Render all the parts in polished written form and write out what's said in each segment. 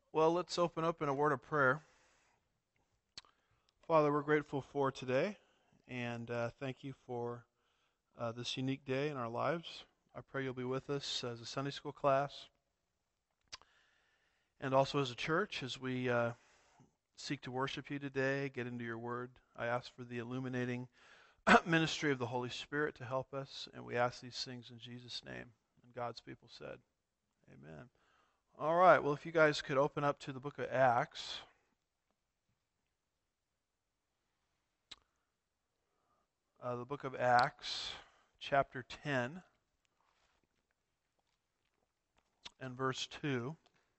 Well, let's open up in a word of prayer. Father, we're grateful for today, and thank you for this unique day in our lives. I pray you'll be with us as a Sunday school class and also as a church as we seek to worship you today, get into your word. I ask for the illuminating ministry of the Holy Spirit to help us, and we ask these things in Jesus' name. And God's people said, amen. All right, well, if you guys could open up to the book of Acts. The book of Acts, chapter 10, and verse 2.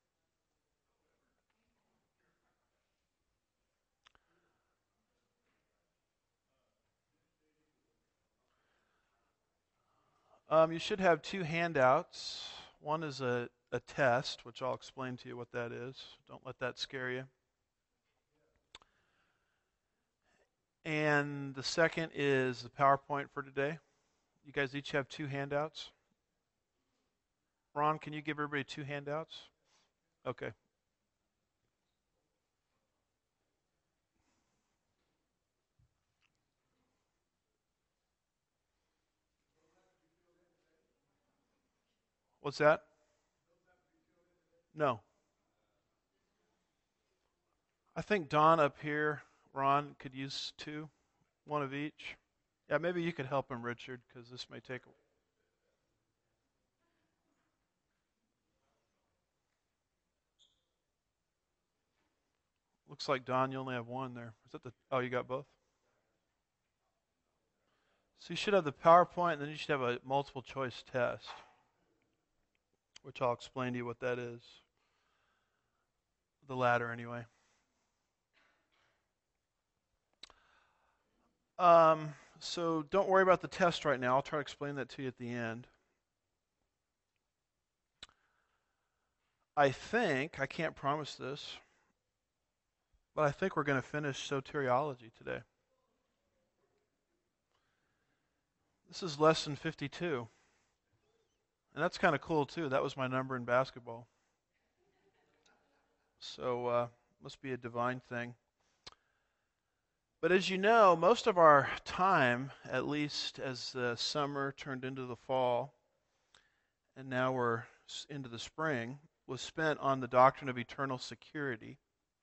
You should have two handouts. One is a test, which I'll explain to you what that is. Don't let that scare you. And the second is the PowerPoint for today. You guys each have two handouts. Ron, can you give everybody two handouts? Okay. What's that? No. I think Don up here, Ron, could use two, one of each. Yeah, maybe you could help him, Richard, because this may take. Looks like Don, you only have one there. Is that the? Oh, you got both. So you should have the PowerPoint, and then you should have a multiple choice test, which I'll explain to you what that is. The latter, anyway. So don't worry about the test right now. I'll try to explain that to you at the end. I can't promise this, but I think we're going to finish soteriology today. This is lesson 52. And that's kind of cool, too. That was my number in basketball. So, must be a divine thing. But as you know, most of our time, at least as the summer turned into the fall, and now we're into the spring, was spent on the doctrine of eternal security,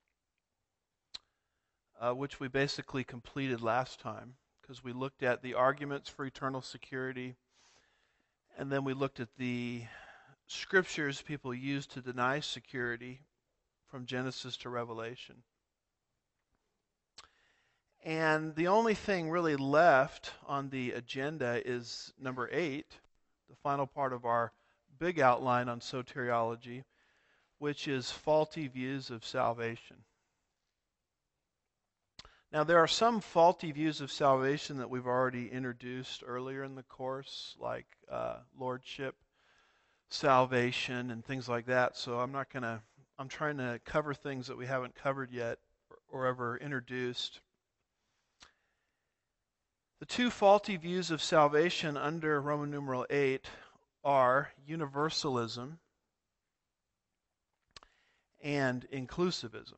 which we basically completed last time, because we looked at the arguments for eternal security, and then we looked at the scriptures people use to deny security from Genesis to Revelation. And the only thing really left on the agenda is number 8, the final part of our big outline on soteriology, which is faulty views of salvation. Now, there are some faulty views of salvation that we've already introduced earlier in the course, like lordship, salvation, and things like that. So I'm trying to cover things that we haven't covered yet or ever introduced. The two faulty views of salvation under Roman numeral 8 are universalism and inclusivism.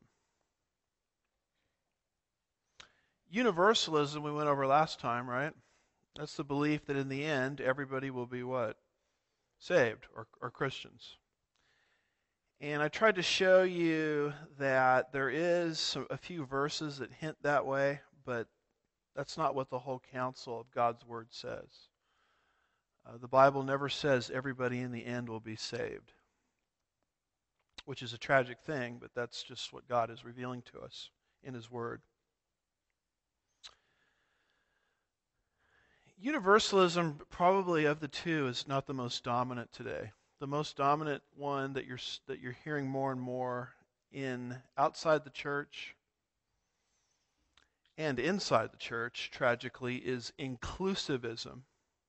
Universalism we went over last time, right? That's the belief that in the end everybody will be what? Saved or Christians. And I tried to show you that there is a few verses that hint that way, but that's not what the whole counsel of God's Word says. The Bible never says everybody in the end will be saved, which is a tragic thing, but that's just what God is revealing to us in His Word. Universalism, probably of the two, is not the most dominant today. The most dominant one that you're hearing more and more in outside the church and inside the church, tragically, is inclusivism,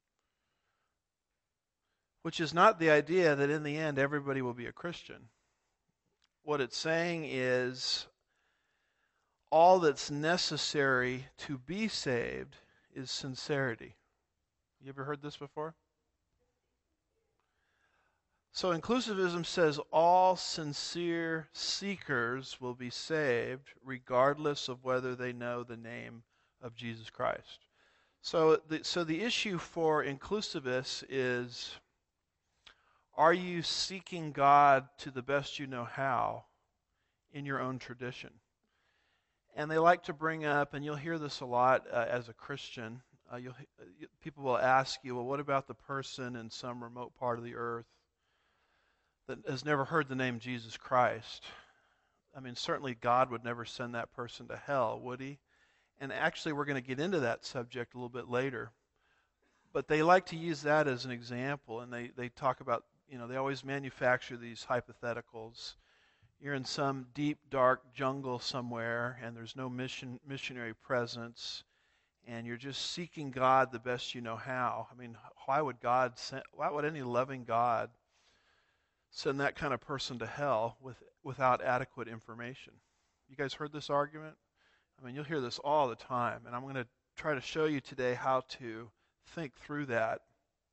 which is not the idea that in the end everybody will be a Christian. What it's saying is all that's necessary to be saved is sincerity. You ever heard this before? So inclusivism says all sincere seekers will be saved regardless of whether they know the name of Jesus Christ. So the issue for inclusivists is, are you seeking God to the best you know how in your own tradition? And they like to bring up, and you'll hear this a lot as a Christian, people will ask you, well, what about the person in some remote part of the earth that has never heard the name Jesus Christ? I mean, certainly God would never send that person to hell, would he? And actually, we're going to get into that subject a little bit later. But they like to use that as an example, and they talk about, they always manufacture these hypotheticals. You're in some deep, dark jungle somewhere, and there's no missionary presence, and you're just seeking God the best you know how. I mean, why would any loving God send that kind of person to hell without adequate information? You guys heard this argument? I mean, you'll hear this all the time, and I'm going to try to show you today how to think through that.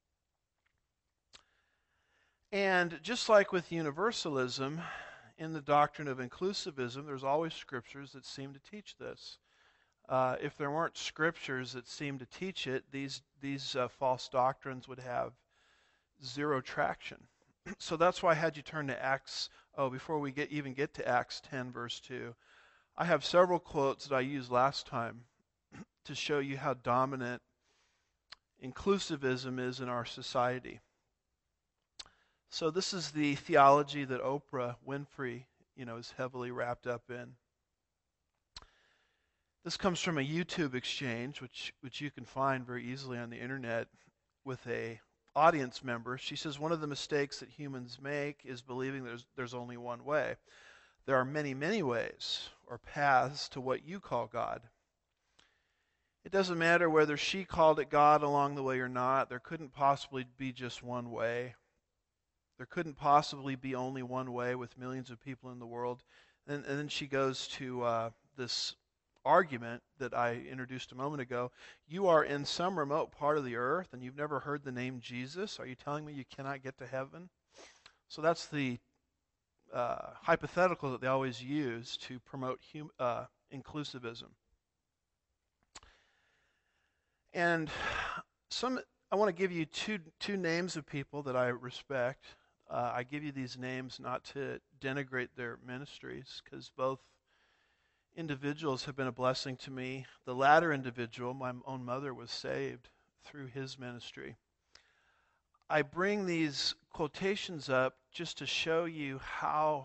And just like with universalism, in the doctrine of inclusivism, there's always scriptures that seem to teach this. If there weren't scriptures that seem to teach it, these false doctrines would have zero traction. So that's why I had you turn to Acts. Before we even get to Acts 10, verse 2, I have several quotes that I used last time to show you how dominant inclusivism is in our society. So this is the theology that Oprah Winfrey, is heavily wrapped up in. This comes from a YouTube exchange, which you can find very easily on the internet, with a audience member. She says, one of the mistakes that humans make is believing there's only one way. There are many, many ways or paths to what you call God. It doesn't matter whether she called it God along the way or not. There couldn't possibly be just one way. There couldn't possibly be only one way with millions of people in the world. And then she goes to this argument that I introduced a moment ago. You are in some remote part of the earth and you've never heard the name Jesus. Are you telling me you cannot get to heaven? So that's the hypothetical that they always use to promote inclusivism. And I want to give you two names of people that I respect. I give you these names not to denigrate their ministries, because both individuals have been a blessing to me. The latter individual, my own mother, was saved through his ministry. I bring these quotations up just to show you how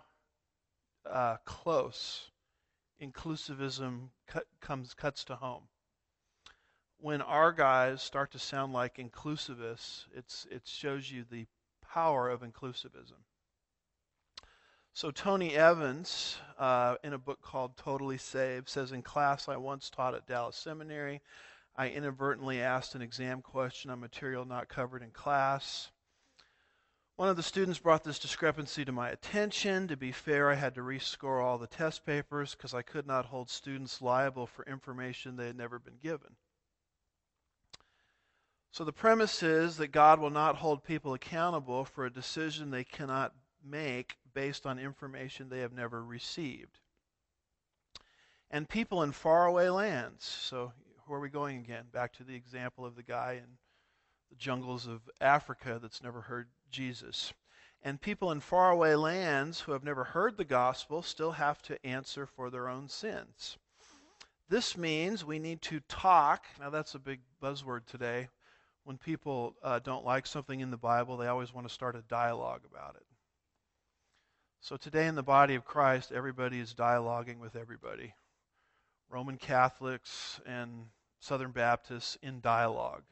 close inclusivism cuts to home. When our guys start to sound like inclusivists, it shows you the power of inclusivism. So Tony Evans, in a book called Totally Saved, says, in class I once taught at Dallas Seminary, I inadvertently asked an exam question on material not covered in class. One of the students brought this discrepancy to my attention. To be fair, I had to rescore all the test papers because I could not hold students liable for information they had never been given. So the premise is that God will not hold people accountable for a decision they cannot make based on information they have never received. And people in faraway lands, so where are we going again? Back to the example of the guy in the jungles of Africa that's never heard Jesus. And people in faraway lands who have never heard the gospel still have to answer for their own sins. This means we need to talk. Now that's a big buzzword today. When people don't like something in the Bible, they always want to start a dialogue about it. So today in the body of Christ, everybody is dialoguing with everybody. Roman Catholics and Southern Baptists in dialogue.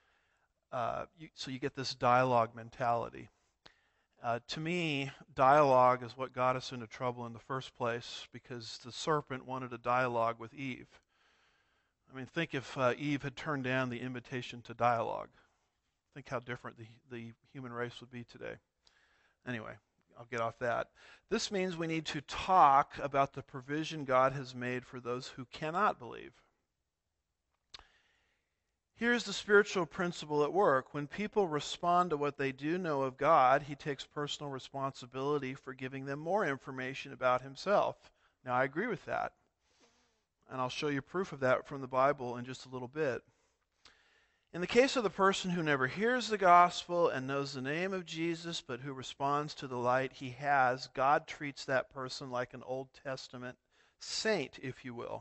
So you get this dialogue mentality. To me, dialogue is what got us into trouble in the first place, because the serpent wanted a dialogue with Eve. I mean, think if Eve had turned down the invitation to dialogue. Think how different the human race would be today. Anyway, I'll get off that. This means we need to talk about the provision God has made for those who cannot believe. Here's the spiritual principle at work. When people respond to what they do know of God, he takes personal responsibility for giving them more information about himself. Now, I agree with that. And I'll show you proof of that from the Bible in just a little bit. In the case of the person who never hears the gospel and knows the name of Jesus, but who responds to the light he has, God treats that person like an Old Testament saint, if you will.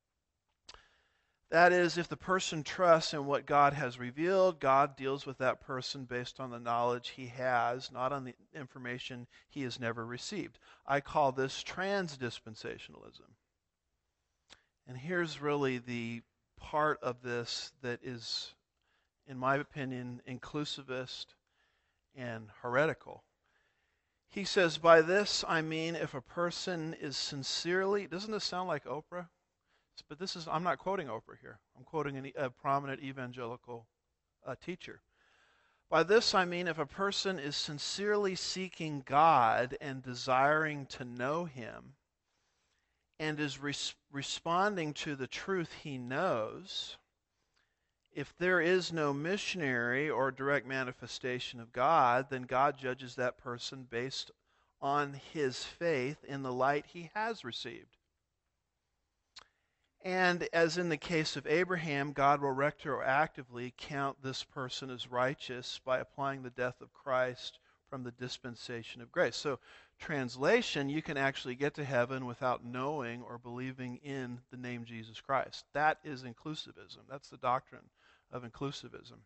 That is, if the person trusts in what God has revealed, God deals with that person based on the knowledge he has, not on the information he has never received. I call this transdispensationalism. And here's really the part of this that is, in my opinion, inclusivist and heretical. He says, by this I mean if a person is sincerely, doesn't this sound like Oprah? But this is, I'm not quoting Oprah here. I'm quoting a prominent evangelical teacher. By this I mean if a person is sincerely seeking God and desiring to know him and is responding to the truth he knows, if there is no missionary or direct manifestation of God, then God judges that person based on his faith in the light he has received. And as in the case of Abraham, God will retroactively count this person as righteous by applying the death of Christ from the dispensation of grace. So, translation, you can actually get to heaven without knowing or believing in the name Jesus Christ. That is inclusivism. That's the doctrine of inclusivism.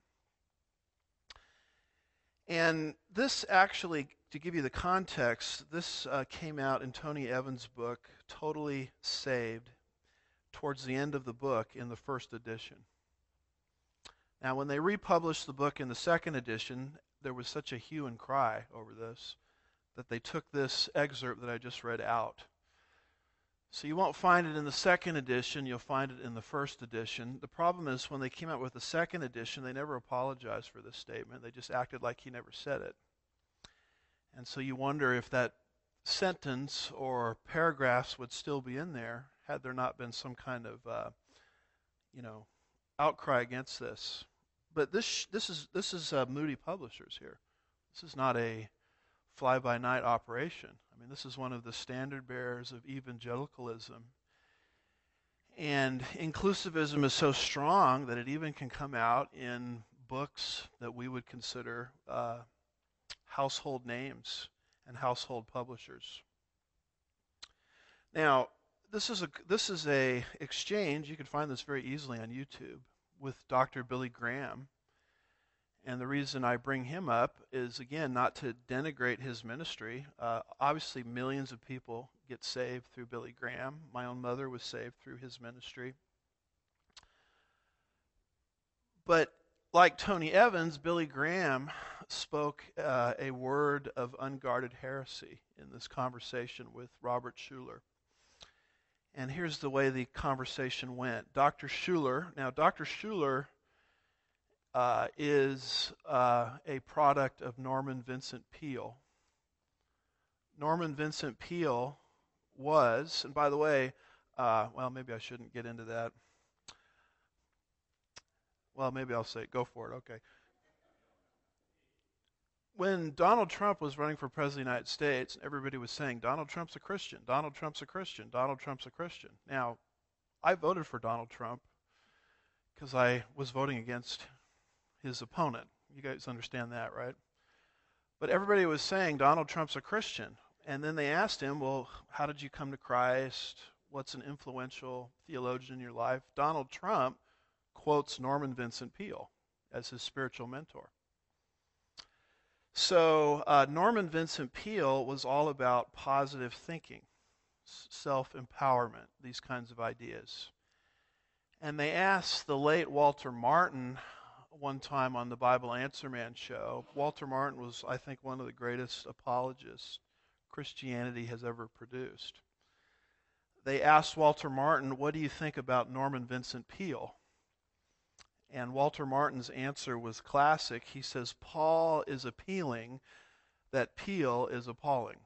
And this actually, to give you the context, this came out in Tony Evans' book, Totally Saved, towards the end of the book in the first edition. Now, when they republished the book in the second edition, there was such a hue and cry over this that they took this excerpt that I just read out. So you won't find it in the second edition, you'll find it in the first edition. The problem is when they came out with the second edition, they never apologized for this statement. They just acted like he never said it. And so you wonder if that sentence or paragraphs would still be in there had there not been some kind of outcry against this. But this is Moody Publishers here. This is not a fly-by-night operation. I mean, this is one of the standard bearers of evangelicalism. And inclusivism is so strong that it even can come out in books that we would consider household names and household publishers. Now, this is a exchange. You can find this very easily on YouTube with Dr. Billy Graham. And the reason I bring him up is, again, not to denigrate his ministry. Obviously, millions of people get saved through Billy Graham. My own mother was saved through his ministry. But like Tony Evans, Billy Graham spoke a word of unguarded heresy in this conversation with Robert Schuller. And here's the way the conversation went. Dr. Schuller is a product of Norman Vincent Peale. Norman Vincent Peale was, and by the way, maybe I shouldn't get into that. Well, maybe I'll say it. Go for it. Okay. When Donald Trump was running for president of the United States, everybody was saying, Donald Trump's a Christian, Donald Trump's a Christian, Donald Trump's a Christian. Now, I voted for Donald Trump because I was voting against his opponent. You guys understand that, right? But everybody was saying Donald Trump's a Christian. And then they asked him, well, how did you come to Christ? What's an influential theologian in your life? Donald Trump quotes Norman Vincent Peale as his spiritual mentor. So Norman Vincent Peale was all about positive thinking, self-empowerment, these kinds of ideas. And they asked the late Walter Martin one time on the Bible Answer Man show. Walter Martin was, I think, one of the greatest apologists Christianity has ever produced. They asked Walter Martin, what do you think about Norman Vincent Peale? And Walter Martin's answer was classic. He says, Paul is appealing, that Peale is appalling.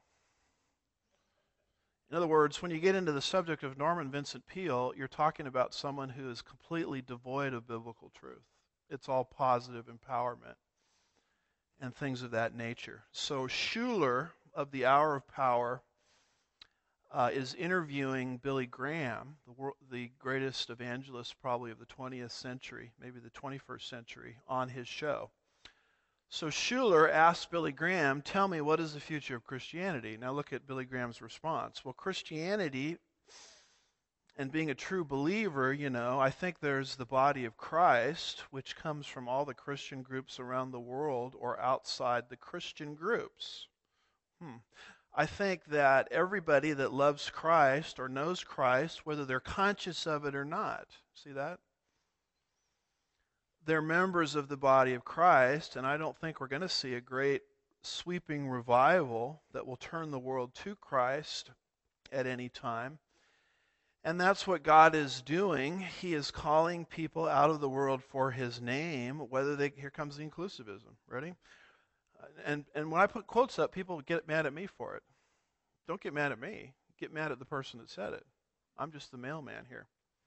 In other words, when you get into the subject of Norman Vincent Peale, you're talking about someone who is completely devoid of biblical truth. It's all positive empowerment and things of that nature. So Schuller of the Hour of Power is interviewing Billy Graham, the greatest evangelist probably of the 20th century, maybe the 21st century, on his show. So Schuller asked Billy Graham, tell me, what is the future of Christianity? Now look at Billy Graham's response. Well, Christianity, and being a true believer, I think there's the body of Christ, which comes from all the Christian groups around the world or outside the Christian groups. I think that everybody that loves Christ or knows Christ, whether they're conscious of it or not, see that? They're members of the body of Christ, and I don't think we're going to see a great sweeping revival that will turn the world to Christ at any time. And that's what God is doing. He is calling people out of the world for His name, here comes the inclusivism. Ready? And when I put quotes up, people get mad at me for it. Don't get mad at me. Get mad at the person that said it. I'm just the mailman here.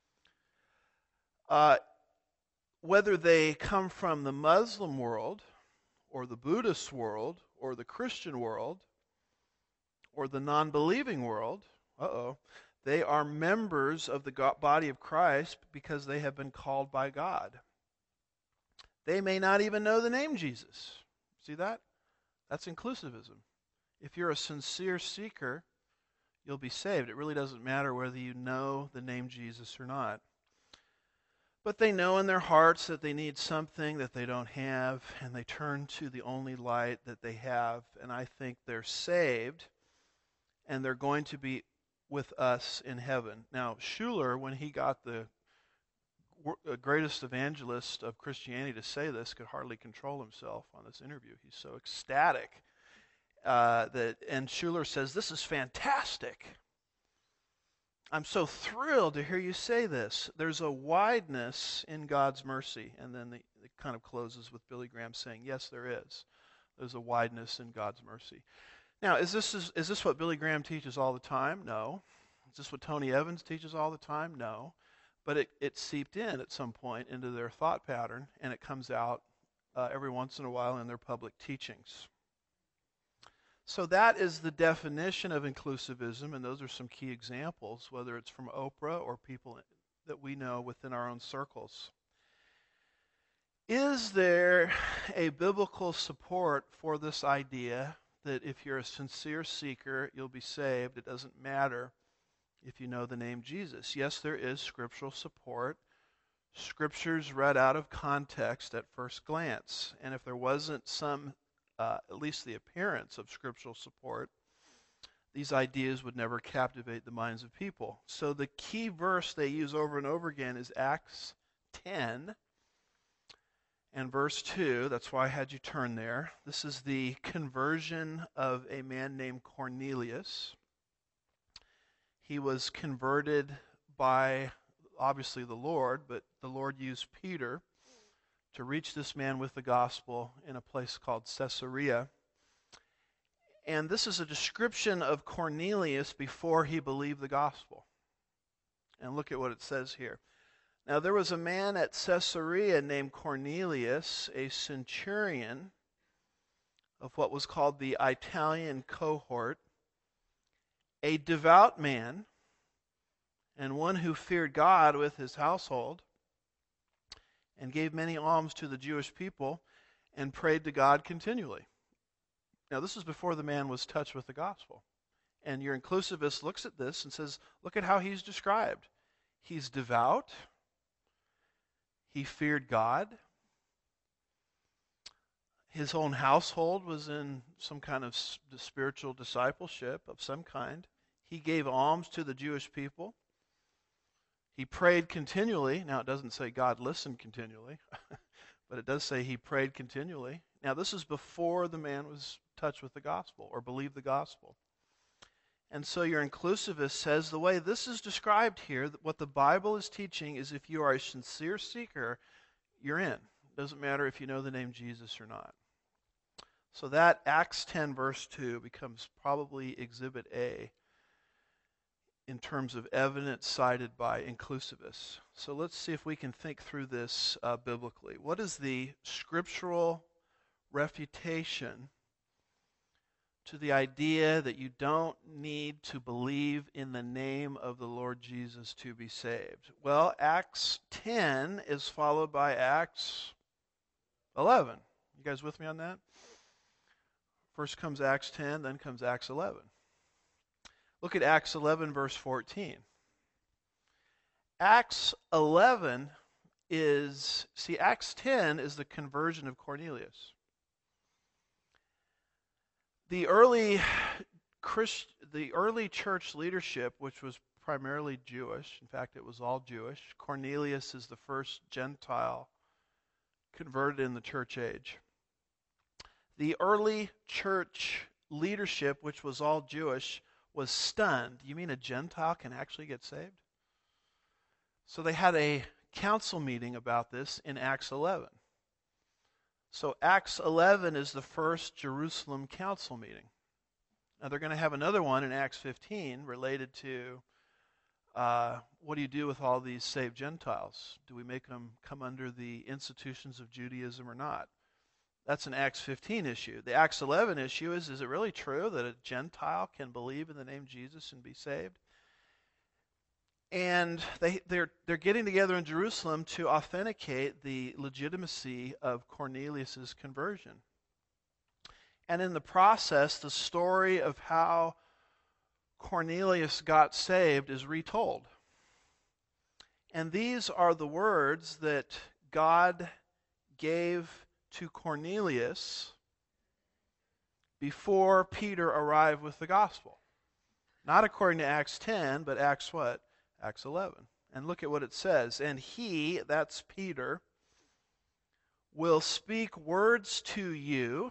Whether they come from the Muslim world, or the Buddhist world, or the Christian world, or the non-believing world, they are members of the body of Christ because they have been called by God. They may not even know the name Jesus. See that? That's inclusivism. If you're a sincere seeker, you'll be saved. It really doesn't matter whether you know the name Jesus or not. But they know in their hearts that they need something that they don't have, and they turn to the only light that they have, and I think they're saved, and they're going to be with us in heaven. Now, Schuller, when he got the greatest evangelist of Christianity to say this, could hardly control himself on this interview. He's so ecstatic. And Schuller says, this is fantastic. I'm so thrilled to hear you say this. There's a wideness in God's mercy. And then it kind of closes with Billy Graham saying, yes, there is. There's a wideness in God's mercy. Now, is this what Billy Graham teaches all the time? No. Is this what Tony Evans teaches all the time? No. But it seeped in at some point into their thought pattern, and it comes out every once in a while in their public teachings. So that is the definition of inclusivism, and those are some key examples, whether it's from Oprah or people that we know within our own circles. Is there a biblical support for this idea that if you're a sincere seeker, you'll be saved? It doesn't matter if you know the name Jesus. Yes, there is scriptural support. Scriptures read out of context at first glance. And if there wasn't some at least the appearance of scriptural support, these ideas would never captivate the minds of people. So the key verse they use over and over again is Acts 10 and verse 2. That's why I had you turn there. This is the conversion of a man named Cornelius. He was converted by, obviously, the Lord, but the Lord used Peter to reach this man with the gospel in a place called Caesarea. And this is a description of Cornelius before he believed the gospel. And look at what it says here. Now there was a man at Caesarea named Cornelius, a centurion of what was called the Italian cohort, a devout man, and one who feared God with his household, and gave many alms to the Jewish people, and prayed to God continually. Now, this is before the man was touched with the gospel. And your inclusivist looks at this and says, look at how he's described. He's devout. He feared God. His own household was in some kind of spiritual discipleship of some kind. He gave alms to the Jewish people. He prayed continually. Now, it doesn't say God listened continually, but it does say he prayed continually. Now, this is before the man was touched with the gospel or believed the gospel. And so your inclusivist says the way this is described here, what the Bible is teaching is if you are a sincere seeker, you're in. It doesn't matter if you know the name Jesus or not. So that Acts 10 verse 2 becomes probably Exhibit A in terms of evidence cited by inclusivists. So let's see if we can think through this biblically. What is the scriptural refutation to the idea that you don't need to believe in the name of the Lord Jesus to be saved? Well, Acts 10 is followed by Acts 11. You guys with me on that? First comes Acts 10, then comes Acts 11. Look at Acts 11, verse 14. Acts 11 Acts 10 is the conversion of Cornelius. The early church leadership, which was primarily Jewish, in fact, it was all Jewish. Cornelius is the first Gentile converted in the church age. The early church leadership, which was all Jewish, was stunned. You mean a Gentile can actually get saved? So they had a council meeting about this in Acts 11. So Acts 11 is the first Jerusalem council meeting. Now they're going to have another one in Acts 15 related to what do you do with all these saved Gentiles? Do we make them come under the institutions of Judaism or not? That's an Acts 15 issue. The Acts 11 issue is it really true that a Gentile can believe in the name Jesus and be saved? And they're getting together in Jerusalem to authenticate the legitimacy of Cornelius' conversion. And in the process, the story of how Cornelius got saved is retold. And these are the words that God gave to Cornelius before Peter arrived with the gospel. Not according to Acts 10, but Acts what? Acts 11. And look at what it says. And he, that's Peter, will speak words to you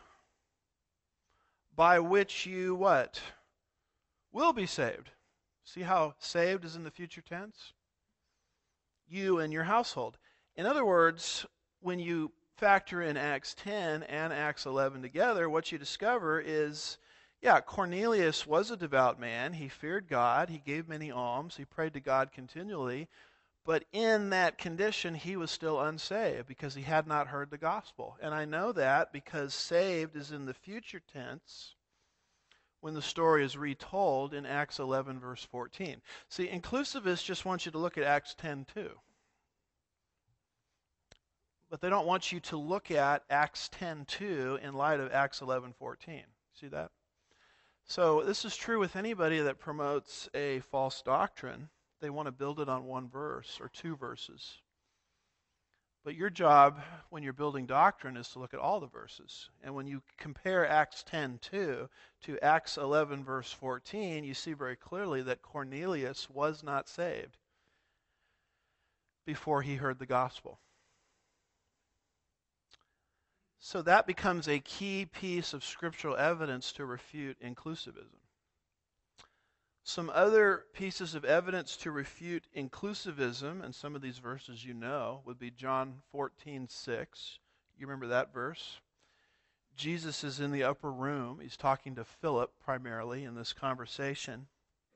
by which you what? Will be saved. See how saved is in the future tense? You and your household. In other words, when you factor in Acts 10 and Acts 11 together, what you discover is, Cornelius was a devout man. He feared God. He gave many alms. He prayed to God continually. But in that condition, he was still unsaved because he had not heard the gospel. And I know that because saved is in the future tense when the story is retold in Acts 11, verse 14. See, inclusivists just want you to look at Acts 10 too. But they don't want you to look at Acts 10:2 in light of Acts 11:14. See that? So this is true with anybody that promotes a false doctrine. They want to build it on one verse or two verses. But your job when you're building doctrine is to look at all the verses. And when you compare Acts 10:2 to Acts 11 verse 14, you see very clearly that Cornelius was not saved before he heard the gospel. So that becomes a key piece of scriptural evidence to refute inclusivism. Some other pieces of evidence to refute inclusivism, and some of these verses you know, would be John 14:6. You remember that verse? Jesus is in the upper room. He's talking to Philip primarily in this conversation.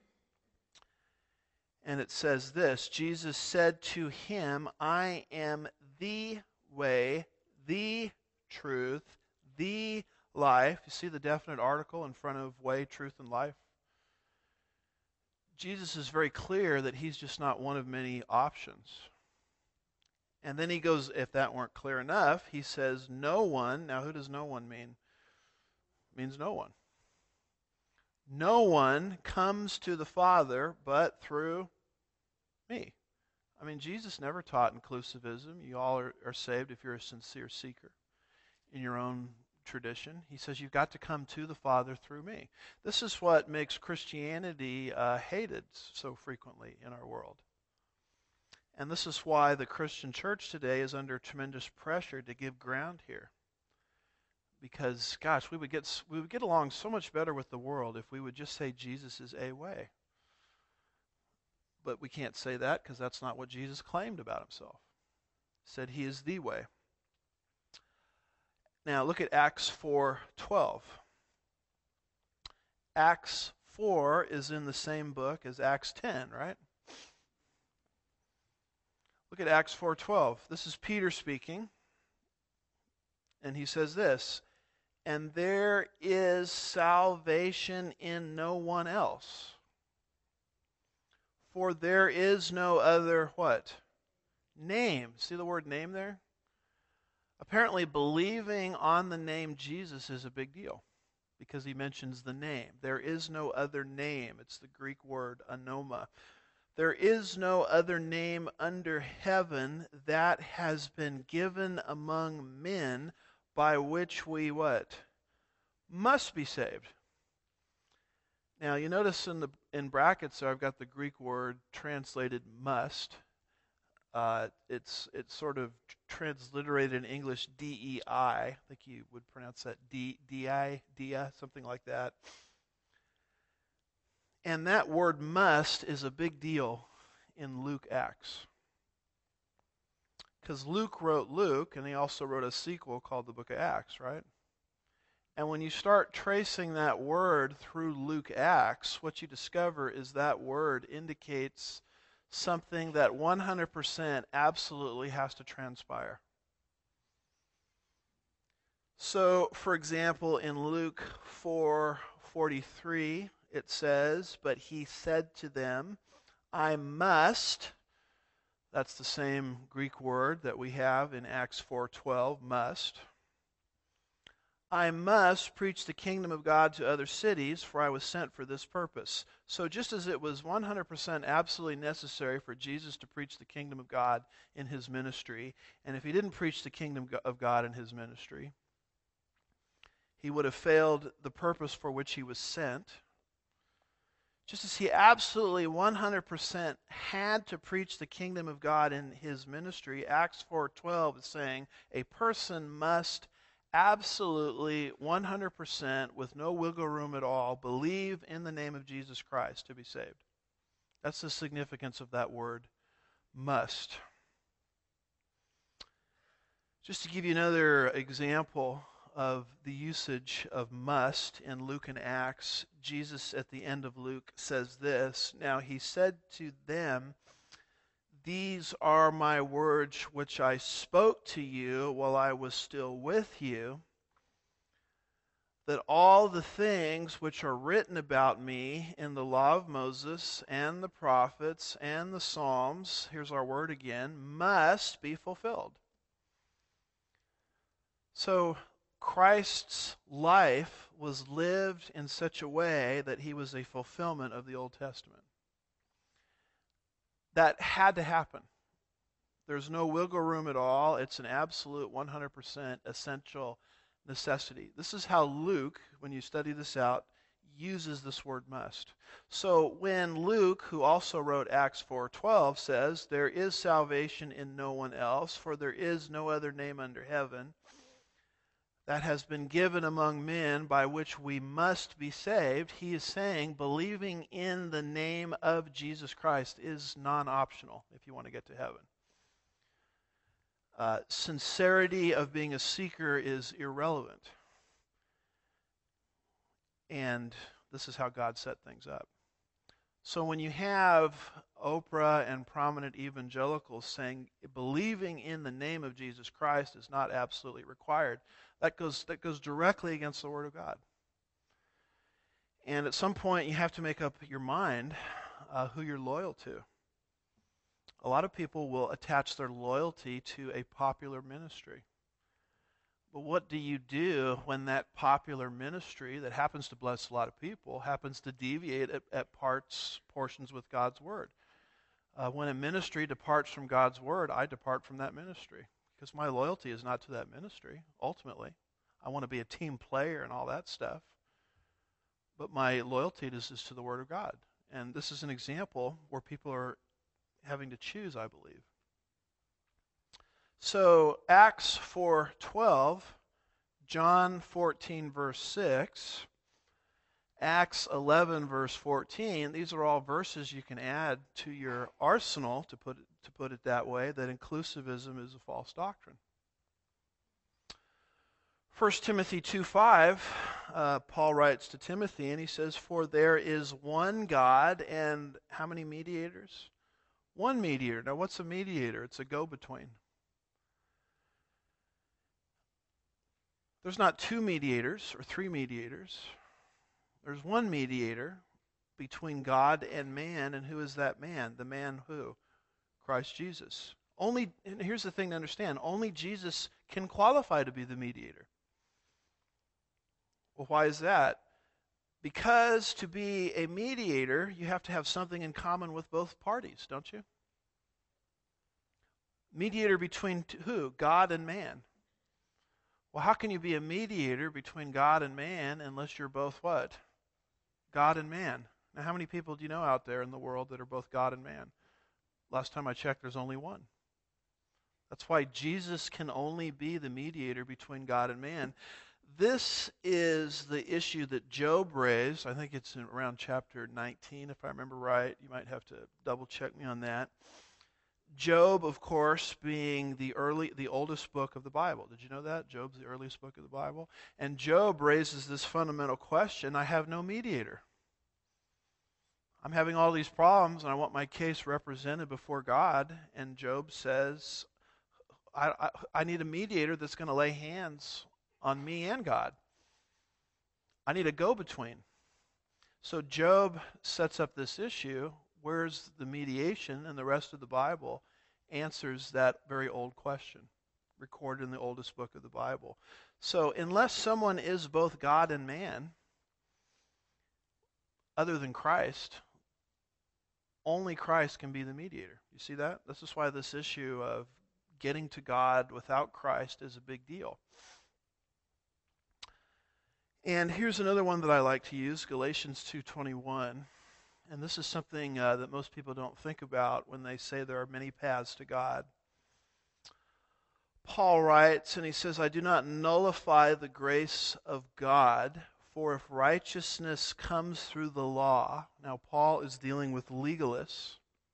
And it says this, Jesus said to him, I am the way, the truth, the life. You see the definite article in front of way, truth, and life? Jesus is very clear that he's just not one of many options. And then he goes, if that weren't clear enough, he says, no one. Now, who does no one mean? It means no one. No one comes to the Father but through me. I mean, Jesus never taught inclusivism. You all are saved if you're a sincere seeker in your own tradition. He says you've got to come to the Father through me. This is what makes Christianity hated so frequently in our world. And this is why the Christian church today is under tremendous pressure to give ground here. Because, gosh, we would get along so much better with the world if we would just say Jesus is a way. But we can't say that because that's not what Jesus claimed about himself. He said he is the way. Now look at Acts 4:12. Acts 4 is in the same book as Acts 10, right? Look at Acts 4:12. This is Peter speaking. And he says this, "And there is salvation in no one else. For there is no other," what? Name. See the word name there? Apparently believing on the name Jesus is a big deal because he mentions the name. There is no other name. It's the Greek word anoma. There is no other name under heaven that has been given among men by which we what? Must be saved. Now you notice in brackets there I've got the Greek word translated must. It's sort of transliterated in English DEI. I think you would pronounce that DI, something like that. And that word must is a big deal in Luke Acts. Because Luke wrote Luke, and he also wrote a sequel called the Book of Acts, right? And when you start tracing that word through Luke Acts, what you discover is that word indicates something that 100% absolutely has to transpire. So, for example, in Luke 4:43, it says, "But he said to them, I must," that's the same Greek word that we have in Acts 4:12, must. "I must preach the kingdom of God to other cities, for I was sent for this purpose." So just as it was 100% absolutely necessary for Jesus to preach the kingdom of God in his ministry, and if he didn't preach the kingdom of God in his ministry, he would have failed the purpose for which he was sent. Just as he absolutely 100% had to preach the kingdom of God in his ministry, Acts 4:12 is saying a person must absolutely 100% with no wiggle room at all believe in the name of Jesus Christ to be saved. That's the significance of that word, must. Just to give you another example of the usage of must in Luke and Acts, Jesus at the end of Luke says this, "Now he said to them, These are my words which I spoke to you while I was still with you, that all the things which are written about me in the law of Moses and the prophets and the Psalms," here's our word again, "must be fulfilled." So Christ's life was lived in such a way that he was a fulfillment of the Old Testament. That had to happen. There's no wiggle room at all. It's an absolute 100% essential necessity. This is how Luke, when you study this out, uses this word must. So when Luke, who also wrote Acts 4:12, says, "There is salvation in no one else, for there is no other name under heaven that has been given among men by which we must be saved," he is saying believing in the name of Jesus Christ is non-optional if you want to get to heaven. Sincerity of being a seeker is irrelevant. And this is how God set things up. So when you have Oprah and prominent evangelicals saying believing in the name of Jesus Christ is not absolutely required, that goes directly against the Word of God. And at some point you have to make up your mind who you're loyal to. A lot of people will attach their loyalty to a popular ministry. But what do you do when that popular ministry that happens to bless a lot of people happens to deviate at portions with God's Word? When a ministry departs from God's Word, I depart from that ministry because my loyalty is not to that ministry, ultimately. I want to be a team player and all that stuff. But my loyalty is to the Word of God. And this is an example where people are having to choose, I believe. So Acts 4:12, John 14 verse 6, Acts 11 verse 14, these are all verses you can add to your arsenal, to put it that way, that inclusivism is a false doctrine. 1 Timothy 2:5, Paul writes to Timothy, and he says, "For there is one God, and how many mediators? One mediator." Now, what's a mediator? It's a go-between. There's not two mediators or three mediators. There's one mediator between God and man, and who is that man? The man who? Christ Jesus. And here's the thing to understand, only Jesus can qualify to be the mediator. Well, why is that? Because to be a mediator, you have to have something in common with both parties, don't you? Mediator between who? God and man. Well, how can you be a mediator between God and man unless you're both what? God and man. Now, how many people do you know out there in the world that are both God and man? Last time I checked, there's only one. That's why Jesus can only be the mediator between God and man. This is the issue that Job raised. I think it's around chapter 19, if I remember right. You might have to double check me on that. Job, of course, being the oldest book of the Bible. Did you know that? Job's the earliest book of the Bible. And Job raises this fundamental question, I have no mediator. I'm having all these problems, and I want my case represented before God. And Job says, I need a mediator that's going to lay hands on me and God. I need a go-between. So Job sets up this issue. Where's the mediation? And the rest of the Bible answers that very old question, recorded in the oldest book of the Bible. So unless someone is both God and man, other than Christ, only Christ can be the mediator. You see that? This is why this issue of getting to God without Christ is a big deal. And here's another one that I like to use, Galatians 2:21. And this is something that most people don't think about when they say there are many paths to God. Paul writes, and he says, I do not nullify the grace of God, for if righteousness comes through the law. Now, Paul is dealing with legalists.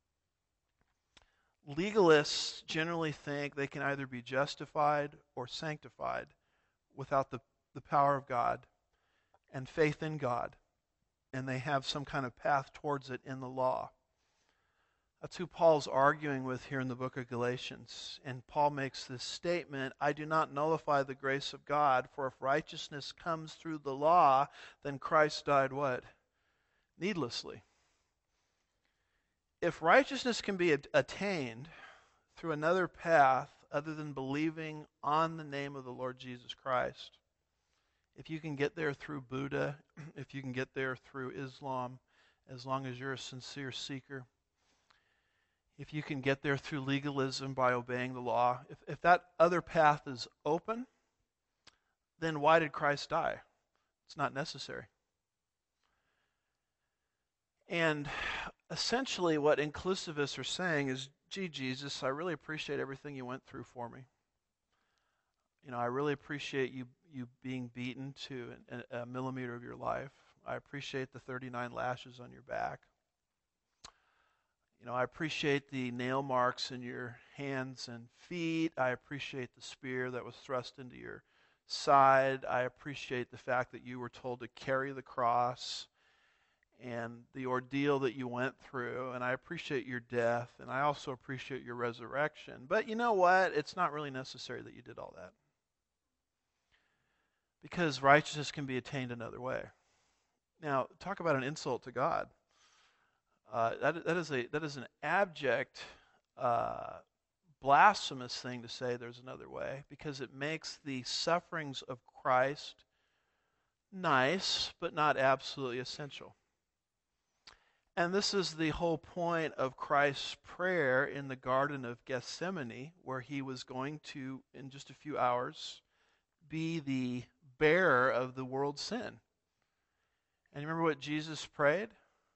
Legalists generally think they can either be justified or sanctified without the power of God and faith in God. And they have some kind of path towards it in the law. That's who Paul's arguing with here in the book of Galatians. And Paul makes this statement, I do not nullify the grace of God, for if righteousness comes through the law, then Christ died what? Needlessly. If righteousness can be attained through another path other than believing on the name of the Lord Jesus Christ, if you can get there through Buddha, if you can get there through Islam, as long as you're a sincere seeker, if you can get there through legalism by obeying the law, if that other path is open, then why did Christ die? It's not necessary. And essentially what inclusivists are saying is, gee, Jesus, I really appreciate everything you went through for me. You know, I really appreciate you being beaten to a millimeter of your life. I appreciate the 39 lashes on your back. You know, I appreciate the nail marks in your hands and feet. I appreciate the spear that was thrust into your side. I appreciate the fact that you were told to carry the cross and the ordeal that you went through. And I appreciate your death. And I also appreciate your resurrection. But you know what? It's not really necessary that you did all that. Because righteousness can be attained another way. Now, talk about an insult to God. That is an abject, blasphemous thing to say there's another way, because it makes the sufferings of Christ nice, but not absolutely essential. And this is the whole point of Christ's prayer in the Garden of Gethsemane, where he was going to, in just a few hours, be the bearer of the world's sin. And you remember what Jesus prayed?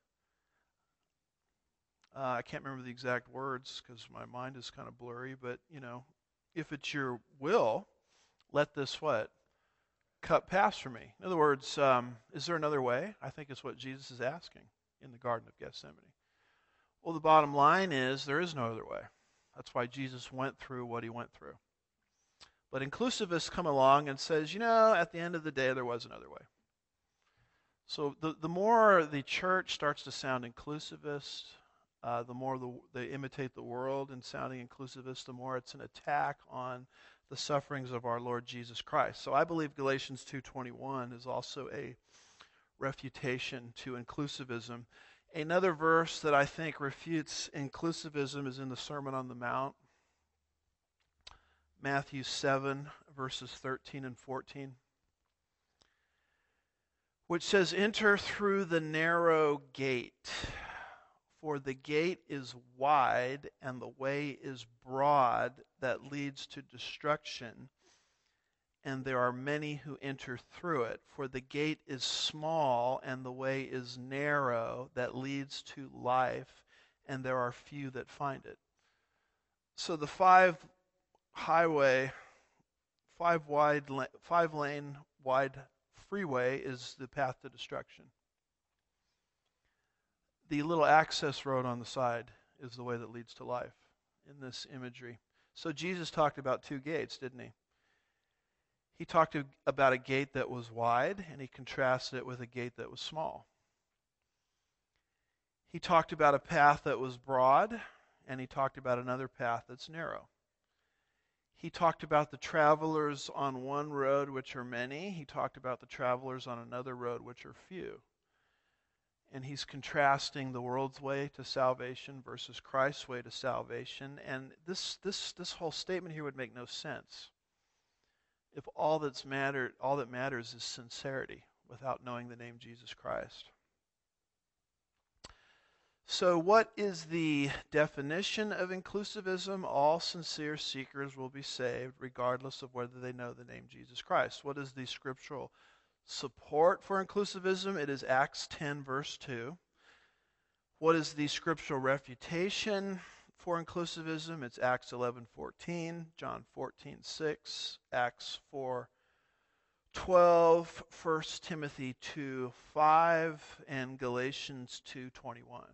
I can't remember the exact words because my mind is kind of blurry, but, you know, if it's your will, let this what? Cup pass from me. In other words, is there another way? I think it's what Jesus is asking in the Garden of Gethsemane. Well, the bottom line is there is no other way. That's why Jesus went through what he went through. But inclusivists come along and says, at the end of the day, there was another way. So the more the church starts to sound inclusivist, the more they imitate the world in sounding inclusivist, the more it's an attack on the sufferings of our Lord Jesus Christ. So I believe Galatians 2:21 is also a refutation to inclusivism. Another verse that I think refutes inclusivism is in the Sermon on the Mount, Matthew 7, verses 13 and 14, which says, "Enter through the narrow gate, for the gate is wide and the way is broad that leads to destruction, and there are many who enter through it. For the gate is small and the way is narrow that leads to life, and there are few that find it." So the five lane wide freeway is the path to destruction. The little access road on the side is the way that leads to life in this imagery. So Jesus talked about two gates, didn't he? He talked about a gate that was wide, and he contrasted it with a gate that was small. He talked about a path that was broad, and he talked about another path that's narrow. He talked about the travelers on one road, which are many. He talked about the travelers on another road, which are few. And he's contrasting the world's way to salvation versus Christ's way to salvation. And this whole statement here would make no sense if all that matters is sincerity without knowing the name Jesus Christ. So what is the definition of inclusivism? All sincere seekers will be saved regardless of whether they know the name Jesus Christ. What is the scriptural support for inclusivism? It is Acts 10, verse 2. What is the scriptural refutation for inclusivism? It's Acts 11:14, John 14:6, Acts 4:12, 1 Timothy 2:5, and Galatians 2:21.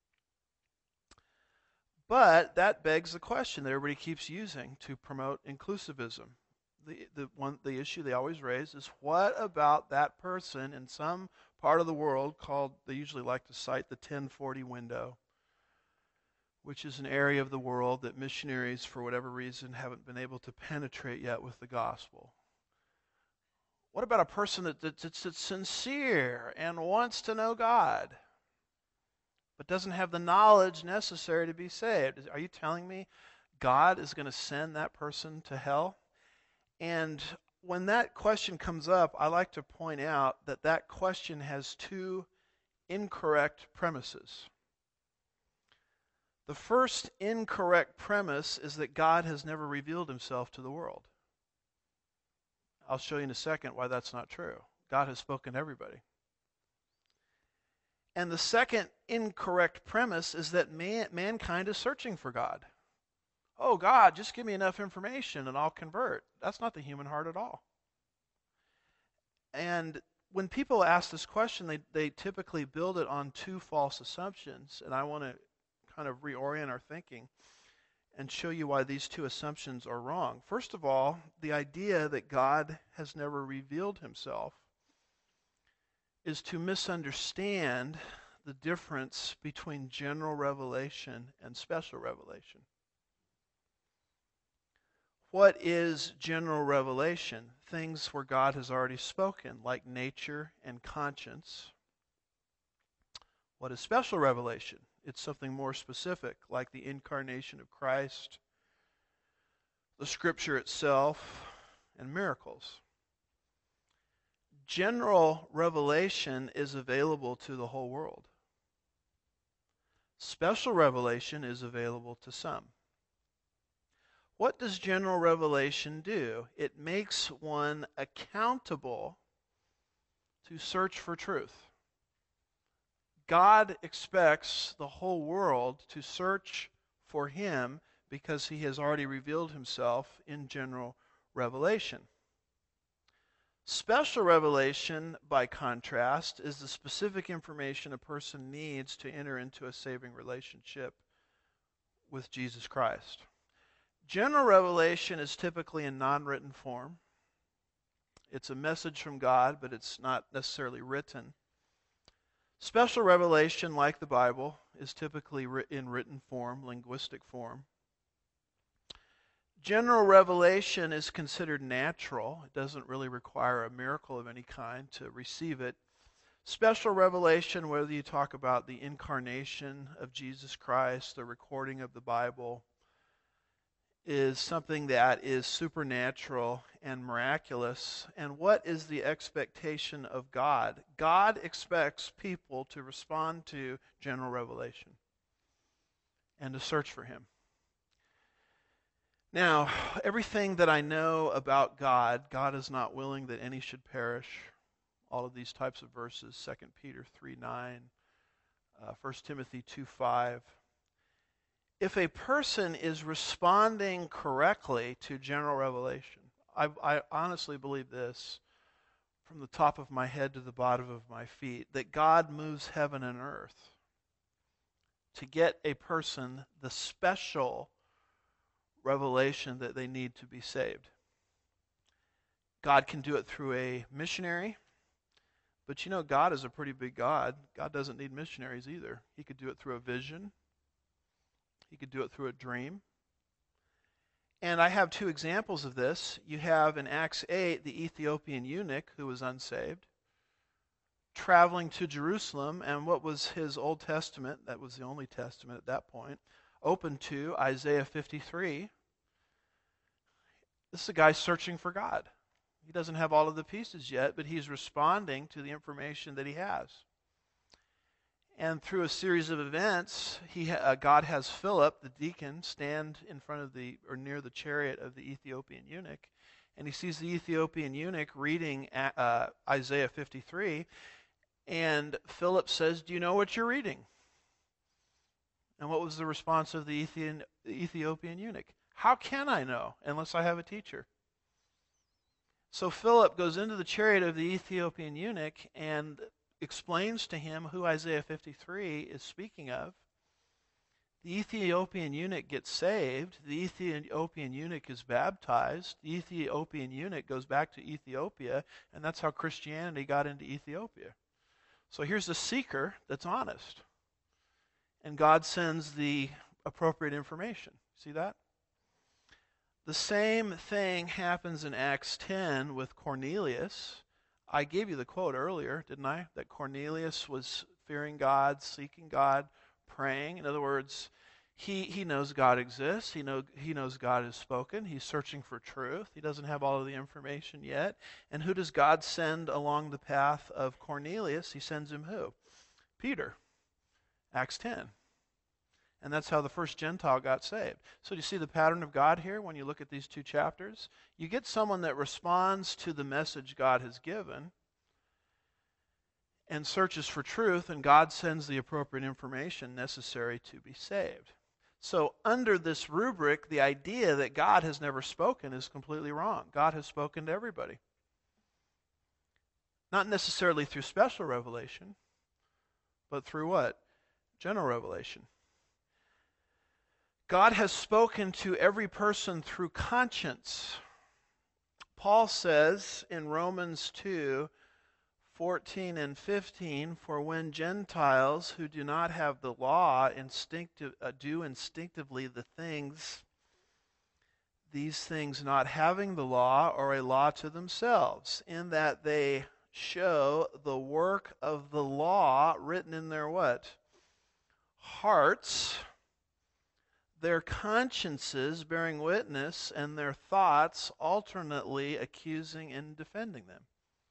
But that begs the question that everybody keeps using to promote inclusivism. The issue they always raise is, what about that person in some part of the world they usually like to cite the 1040 window, which is an area of the world that missionaries, for whatever reason, haven't been able to penetrate yet with the gospel. What about a person that's sincere and wants to know God, but doesn't have the knowledge necessary to be saved? Are you telling me God is going to send that person to hell? And when that question comes up, I like to point out that question has two incorrect premises. The first incorrect premise is that God has never revealed himself to the world. I'll show you in a second why that's not true. God has spoken to everybody. And the second incorrect premise is that mankind is searching for God. Oh, God, just give me enough information and I'll convert. That's not the human heart at all. And when people ask this question, they typically build it on two false assumptions. And I want to kind of reorient our thinking and show you why these two assumptions are wrong. First of all, the idea that God has never revealed himself is to misunderstand the difference between general revelation and special revelation. What is general revelation? Things where God has already spoken, like nature and conscience. What is special revelation? It's something more specific, like the incarnation of Christ, the Scripture itself, and miracles. General revelation is available to the whole world. Special revelation is available to some. What does general revelation do? It makes one accountable to search for truth. God expects the whole world to search for him because he has already revealed himself in general revelation. Special revelation, by contrast, is the specific information a person needs to enter into a saving relationship with Jesus Christ. General revelation is typically in non-written form. It's a message from God, but it's not necessarily written. Special revelation, like the Bible, is typically in written form, linguistic form. General revelation is considered natural. It doesn't really require a miracle of any kind to receive it. Special revelation, whether you talk about the incarnation of Jesus Christ, the recording of the Bible, is something that is supernatural and miraculous. And what is the expectation of God? God expects people to respond to general revelation and to search for Him. Now, everything that I know about God, God is not willing that any should perish. All of these types of verses, 2 Peter 3:9, 1 Timothy 2:5. If a person is responding correctly to general revelation, I honestly believe this from the top of my head to the bottom of my feet, that God moves heaven and earth to get a person the special revelation that they need to be saved. God can do it through a missionary, but you know, God is a pretty big God. God doesn't need missionaries either. He could do it through a vision. He could do it through a dream. And I have two examples of this. You have in Acts 8 the Ethiopian eunuch who was unsaved, traveling to Jerusalem, and what was his Old Testament, that was the only testament at that point, open to Isaiah 53. This is a guy searching for God. He doesn't have all of the pieces yet, but he's responding to the information that he has. And through a series of events, God has Philip, the deacon, stand in front of near the chariot of the Ethiopian eunuch, and he sees the Ethiopian eunuch reading Isaiah 53, and Philip says, "Do you know what you're reading?" And what was the response of the Ethiopian eunuch? "How can I know unless I have a teacher?" So Philip goes into the chariot of the Ethiopian eunuch and explains to him who Isaiah 53 is speaking of. The Ethiopian eunuch gets saved. The Ethiopian eunuch is baptized. The Ethiopian eunuch goes back to Ethiopia, and that's how Christianity got into Ethiopia. So here's a seeker that's honest, and God sends the appropriate information. See that? The same thing happens in Acts 10 with Cornelius. I gave you the quote earlier, didn't I? That Cornelius was fearing God, seeking God, praying. In other words, he knows God exists. He knows God has spoken. He's searching for truth. He doesn't have all of the information yet. And who does God send along the path of Cornelius? He sends him who? Peter. Acts 10. And that's how the first Gentile got saved. So do you see the pattern of God here when you look at these two chapters? You get someone that responds to the message God has given and searches for truth, and God sends the appropriate information necessary to be saved. So under this rubric, the idea that God has never spoken is completely wrong. God has spoken to everybody. Not necessarily through special revelation, but through what? General revelation. God has spoken to every person through conscience. Paul says in Romans 2:14 and 15, "For when Gentiles who do not have the law do instinctively these things not having the law are a law to themselves, in that they show the work of the law written in their" what? "Hearts, their consciences bearing witness, and their thoughts alternately accusing and defending them."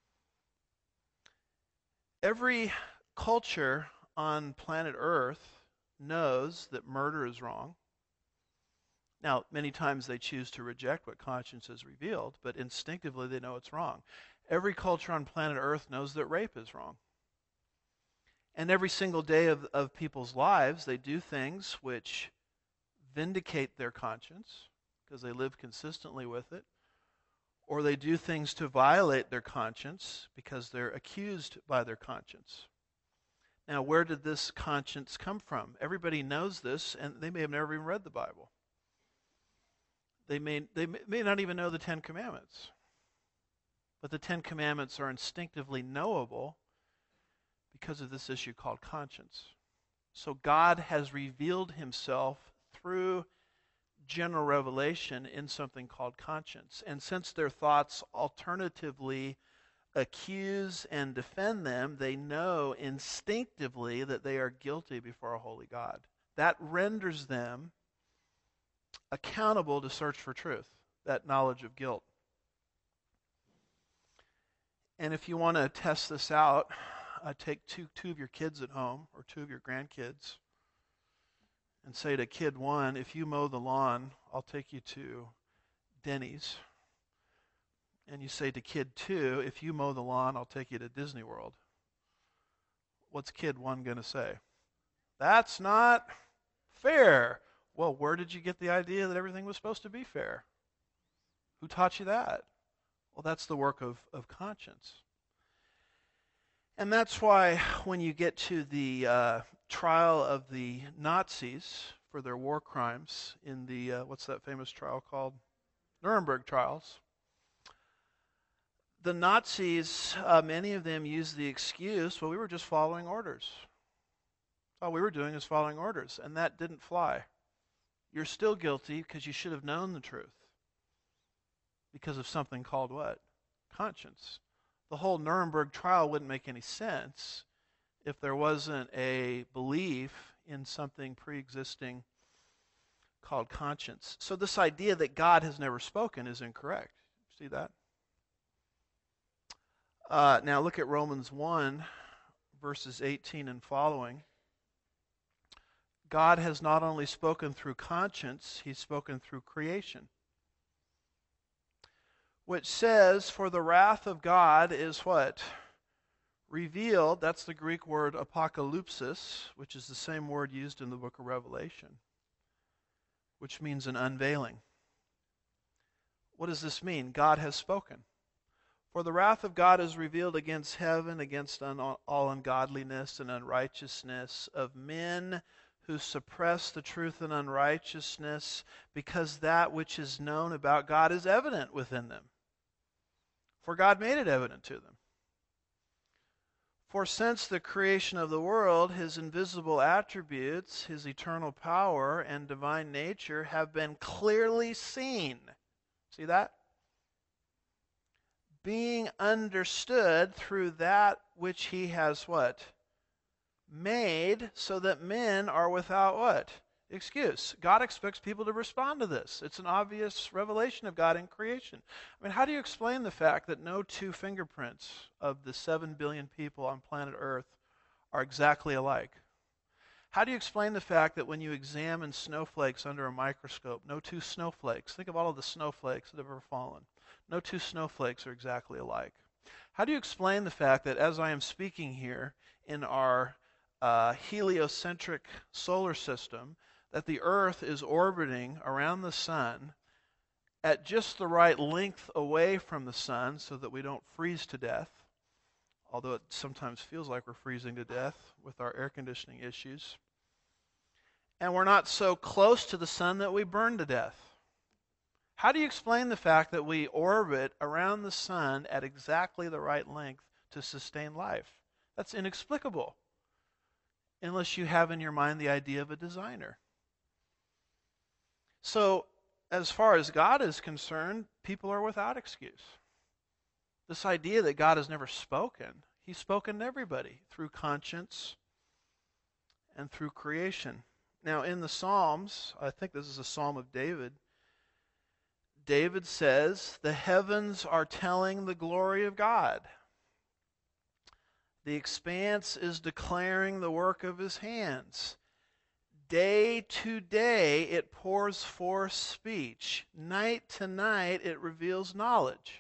Every culture on planet Earth knows that murder is wrong. Now, many times they choose to reject what conscience has revealed, but instinctively they know it's wrong. Every culture on planet Earth knows that rape is wrong. And every single day of people's lives, they do things which vindicate their conscience because they live consistently with it, or they do things to violate their conscience because they're accused by their conscience. Now, where did this conscience come from? Everybody knows this, and they may have never even read the Bible. They may not even know the Ten Commandments. But the Ten Commandments are instinctively knowable because of this issue called conscience. So God has revealed himself through general revelation in something called conscience. And since their thoughts alternatively accuse and defend them, they know instinctively that they are guilty before a holy God. That renders them accountable to search for truth, that knowledge of guilt. And if you want to test this out, take two of your kids at home or two of your grandkids and say to kid one, if you mow the lawn, I'll take you to Denny's. And you say to kid two, if you mow the lawn, I'll take you to Disney World. What's kid one going to say? That's not fair. Well, where did you get the idea that everything was supposed to be fair? Who taught you that? Well, that's the work of conscience. And that's why when you get to the trial of the Nazis for their war crimes in the, what's that famous trial called? Nuremberg trials. The Nazis, many of them used the excuse, well, we were just following orders. All we were doing is following orders, and that didn't fly. You're still guilty because you should have known the truth. Because of something called what? Conscience. The whole Nuremberg trial wouldn't make any sense if there wasn't a belief in something pre-existing called conscience. So this idea that God has never spoken is incorrect. See that? Now look at Romans 1, verses 18 and following. God has not only spoken through conscience, he's spoken through creation. Which says, for the wrath of God is what? Revealed. That's the Greek word apocalypsis, which is the same word used in the book of Revelation, which means an unveiling. What does this mean? God has spoken. For the wrath of God is revealed against heaven, against all ungodliness and unrighteousness of men who suppress the truth in unrighteousness, because that which is known about God is evident within them. For God made it evident to them. For since the creation of the world, his invisible attributes, his eternal power and divine nature have been clearly seen. See that? Being understood through that which he has what? Made, so that men are without what? Excuse. God expects people to respond to this. It's an obvious revelation of God in creation. I mean, how do you explain the fact that no two fingerprints of the 7 billion people on planet Earth are exactly alike? How do you explain the fact that when you examine snowflakes under a microscope, no two snowflakes, think of all of the snowflakes that have ever fallen, no two snowflakes are exactly alike? How do you explain the fact that as I am speaking here in our heliocentric solar system, that the Earth is orbiting around the sun at just the right length away from the sun so that we don't freeze to death, although it sometimes feels like we're freezing to death with our air conditioning issues. And we're not so close to the sun that we burn to death. How do you explain the fact that we orbit around the sun at exactly the right length to sustain life? That's inexplicable, unless you have in your mind the idea of a designer. So, as far as God is concerned, people are without excuse. This idea that God has never spoken, he's spoken to everybody through conscience and through creation. Now, in the Psalms, I think this is a Psalm of David, David says, the heavens are telling the glory of God. The expanse is declaring the work of his hands. Day to day it pours forth speech. Night to night it reveals knowledge.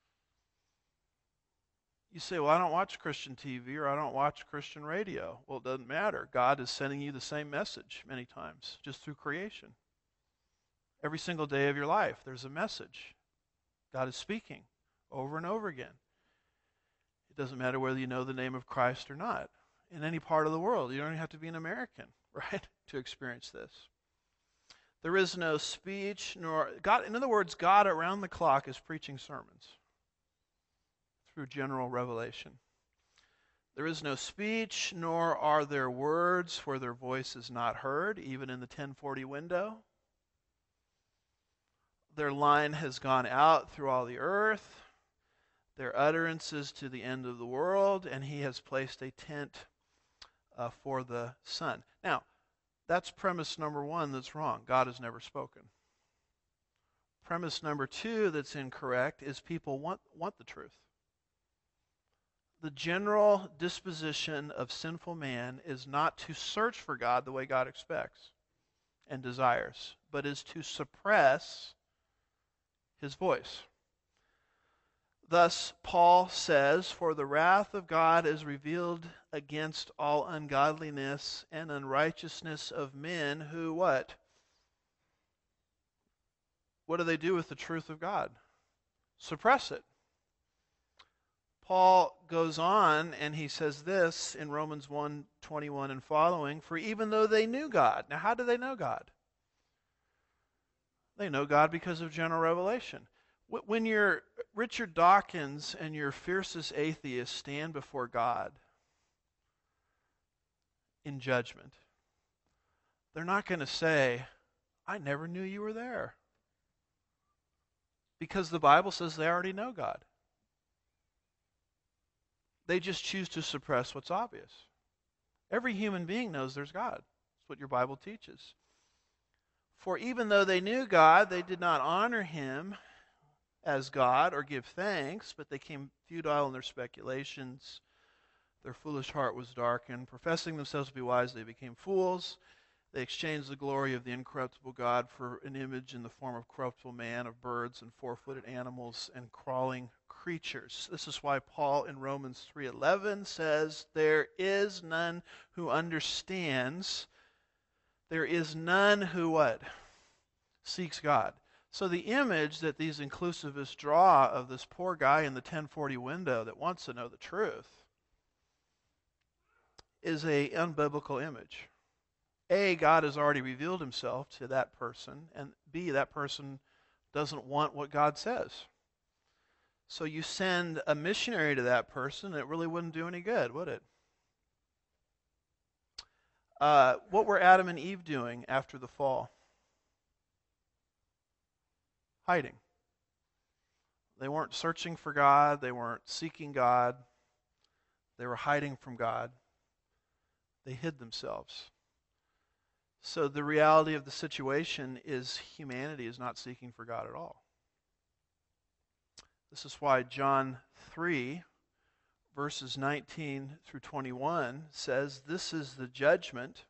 You say, well, I don't watch Christian TV or I don't watch Christian radio. Well, it doesn't matter. God is sending you the same message many times, just through creation. Every single day of your life, there's a message. God is speaking over and over again. It doesn't matter whether you know the name of Christ or not. In any part of the world, you don't even have to be an American, right, to experience this. There is no speech, nor God. In other words, God around the clock is preaching sermons through general revelation. There is no speech, nor are there words where their voice is not heard, even in the 1040 window. Their line has gone out through all the earth, their utterances to the end of the world, and he has placed a tent for the sun. Now, that's premise number one that's wrong. God has never spoken. Premise number two that's incorrect is people want the truth. The general disposition of sinful man is not to search for God the way God expects and desires, but is to suppress his voice. Thus, Paul says, "For the wrath of God is revealed against all ungodliness and unrighteousness of men who" what? What do they do with the truth of God? Suppress it. Paul goes on and he says this in Romans 1:21 and following, "For even though they knew God." Now, how do they know God? They know God because of general revelation. When your Richard Dawkins and your fiercest atheists stand before God in judgment, they're not going to say, "I never knew you were there." Because the Bible says they already know God. They just choose to suppress what's obvious. Every human being knows there's God. That's what your Bible teaches. "For even though they knew God, they did not honor him as God or give thanks, but they became futile in their speculations. Their foolish heart was darkened. Professing themselves to be wise, they became fools. They exchanged the glory of the incorruptible God for an image in the form of corruptible man, of birds and four-footed animals and crawling creatures." This is why Paul in Romans 3:11 says, "There is none who understands. There is none who" what? "Seeks God." So the image that these inclusivists draw of this poor guy in the 1040 window that wants to know the truth is an unbiblical image. A, God has already revealed himself to that person, and B, that person doesn't want what God says. So you send a missionary to that person, it really wouldn't do any good, would it? What were Adam and Eve doing after the fall? Hiding. They weren't searching for God. They weren't seeking God. They were hiding from God. They hid themselves. So the reality of the situation is humanity is not seeking for God at all. This is why John 3, verses 19 through 21 says, "This is the judgment.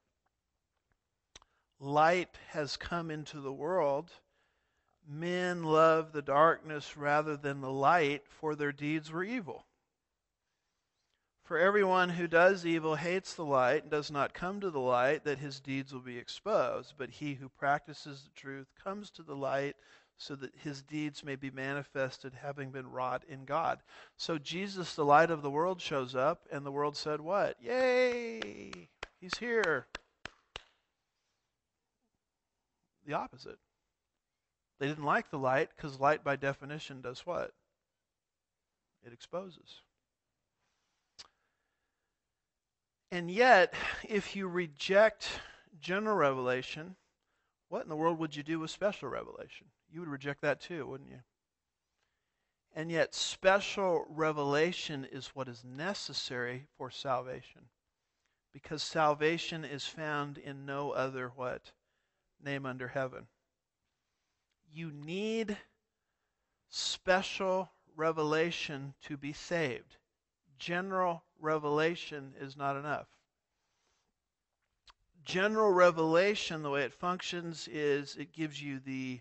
Light has come into the world. Men love the darkness rather than the light, for their deeds were evil. For everyone who does evil hates the light and does not come to the light, that his deeds will be exposed. But he who practices the truth comes to the light, so that his deeds may be manifested, having been wrought in God." So Jesus, the light of the world, shows up, and the world said what? Yay! He's here. The opposite. They didn't like the light, because light by definition does what? It exposes. And yet, if you reject general revelation, what in the world would you do with special revelation? You would reject that too, wouldn't you? And yet, special revelation is what is necessary for salvation. Because salvation is found in no other what? Name under heaven. You need special revelation to be saved. General revelation is not enough. General revelation, the way it functions, is it gives you the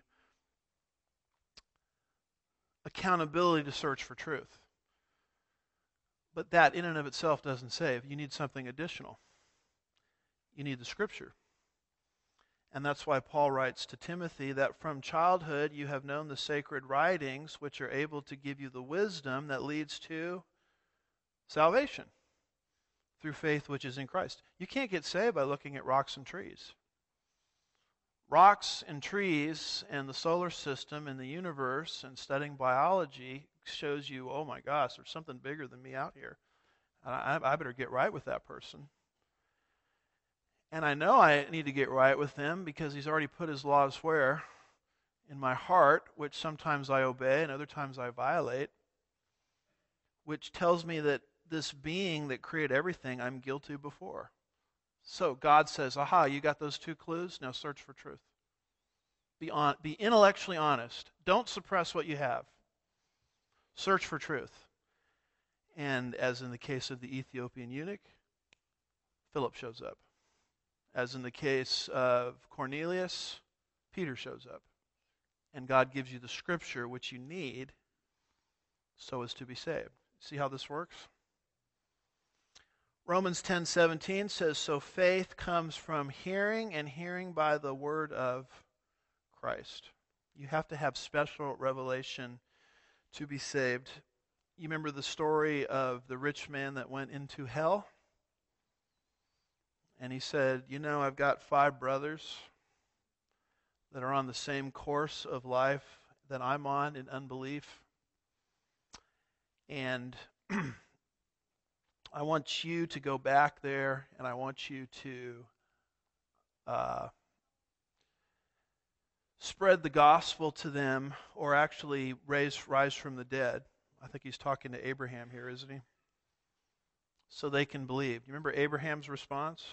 accountability to search for truth. But that in and of itself doesn't save. You need something additional. You need the Scripture. And that's why Paul writes to Timothy that from childhood you have known the sacred writings, which are able to give you the wisdom that leads to salvation through faith which is in Christ. You can't get saved by looking at rocks and trees. Rocks and trees and the solar system and the universe and studying biology shows you, oh my gosh, there's something bigger than me out here. I better get right with that person. And I know I need to get right with him because he's already put his laws where? In my heart, which sometimes I obey and other times I violate, which tells me that this being that created everything I'm guilty before. So God says, aha, you got those two clues? Now search for truth. Be intellectually honest. Don't suppress what you have. Search for truth. And as in the case of the Ethiopian eunuch, Philip shows up. As in the case of Cornelius, Peter shows up. And God gives you the scripture which you need so as to be saved. See how this works? Romans 10:17 says, so faith comes from hearing, and hearing by the word of Christ. You have to have special revelation to be saved. You remember the story of the rich man that went into hell? And he said, you know, I've got 5 brothers that are on the same course of life that I'm on in unbelief. And I want you to go back there, and I want you to spread the gospel to them, or actually rise from the dead. I think he's talking to Abraham here, isn't he? So they can believe. You remember Abraham's response?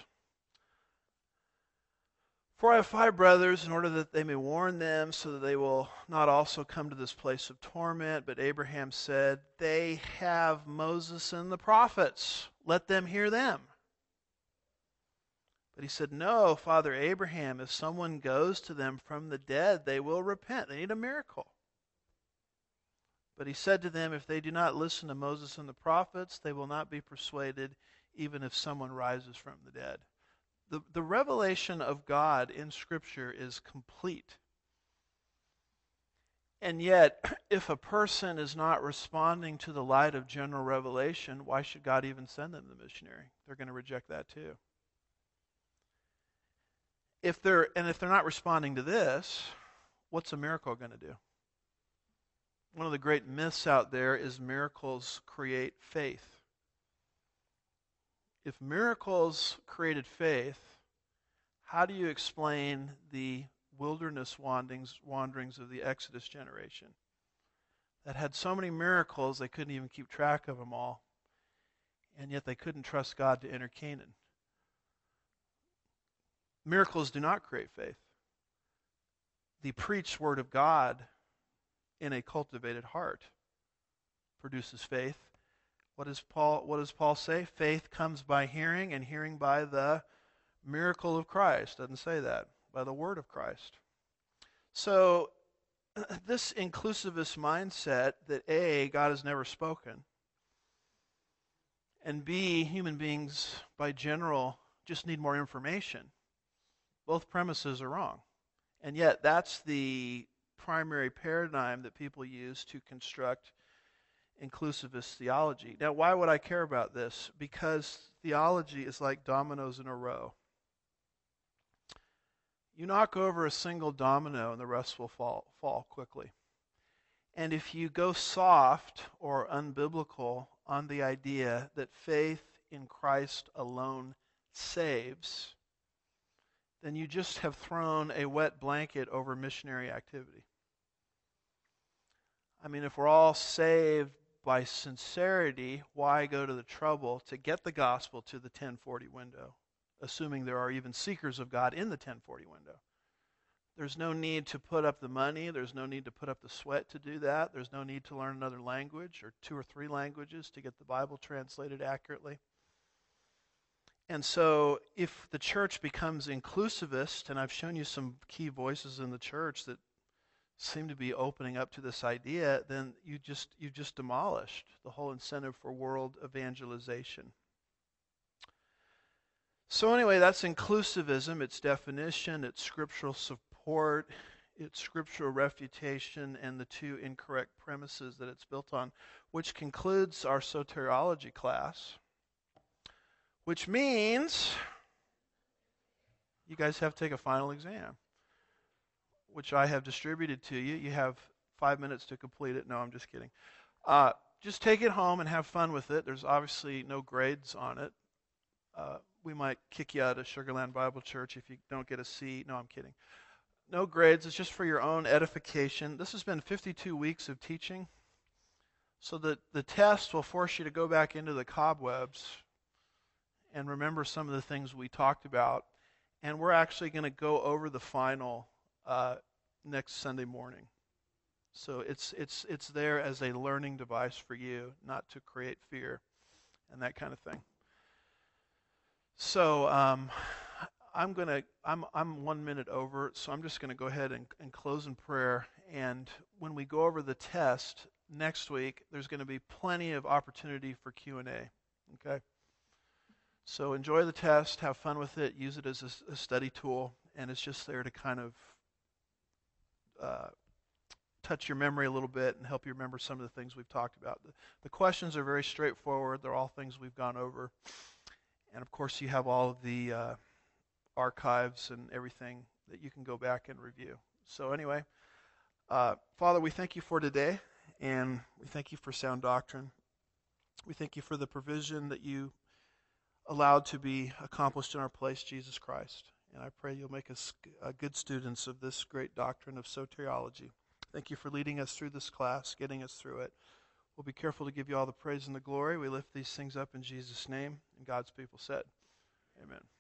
For I have 5 brothers, in order that they may warn them, so that they will not also come to this place of torment. But Abraham said, they have Moses and the prophets. Let them hear them. But he said, no, Father Abraham, if someone goes to them from the dead, they will repent. They need a miracle. But he said to them, if they do not listen to Moses and the prophets, they will not be persuaded, even if someone rises from the dead. The revelation of God in Scripture is complete. And yet, if a person is not responding to the light of general revelation, why should God even send them the missionary? They're going to reject that too. If they're not responding to this, what's a miracle going to do? One of the great myths out there is miracles create faith. If miracles created faith, how do you explain the wilderness wanderings of the Exodus generation that had so many miracles they couldn't even keep track of them all, and yet they couldn't trust God to enter Canaan? Miracles do not create faith. The preached word of God in a cultivated heart produces faith. What does Paul say? Faith comes by hearing, and hearing by the miracle of Christ. Doesn't say that. By the word of Christ. So this inclusivist mindset that A, God has never spoken, and B, human beings by general just need more information. Both premises are wrong. And yet that's the primary paradigm that people use to construct inclusivist theology. Now, why would I care about this? Because theology is like dominoes in a row. You knock over a single domino and the rest will fall quickly. And if you go soft or unbiblical on the idea that faith in Christ alone saves, then you just have thrown a wet blanket over missionary activity. I mean, if we're all saved by sincerity, why go to the trouble to get the gospel to the 1040 window, assuming there are even seekers of God in the 1040 window? There's no need to put up the money. There's no need to put up the sweat to do that. There's no need to learn another language or 2 or 3 languages to get the Bible translated accurately. And so if the church becomes inclusivist, and I've shown you some key voices in the church that seem to be opening up to this idea, then you've just demolished the whole incentive for world evangelization. So anyway, that's inclusivism, its definition, its scriptural support, its scriptural refutation, and the 2 incorrect premises that it's built on, which concludes our soteriology class, which means you guys have to take a final exam. which I have distributed to you. You have 5 minutes to complete it. No, I'm just kidding. Just take it home and have fun with it. There's obviously no grades on it. We might kick you out of Sugarland Bible Church if you don't get a C. No, I'm kidding. No grades. It's just for your own edification. This has been 52 weeks of teaching. So the test will force you to go back into the cobwebs and remember some of the things we talked about. And we're actually going to go over the final next Sunday morning. So it's there as a learning device for you, not to create fear and that kind of thing. So I'm 1 minute over, so I'm just going to go ahead and close in prayer. And when we go over the test next week, there's going to be plenty of opportunity for Q&A. Okay? So enjoy the test, have fun with it, use it as a study tool, and it's just there to kind of touch your memory a little bit and help you remember some of the things we've talked about. The questions are very straightforward. They're all things we've gone over. And of course, you have all of the archives and everything that you can go back and review. So anyway, Father, we thank you for today, and we thank you for sound doctrine. We thank you for the provision that you allowed to be accomplished in our place, Jesus Christ. And I pray you'll make us good students of this great doctrine of soteriology. Thank you for leading us through this class, getting us through it. We'll be careful to give you all the praise and the glory. We lift these things up in Jesus' name, and God's people said, amen.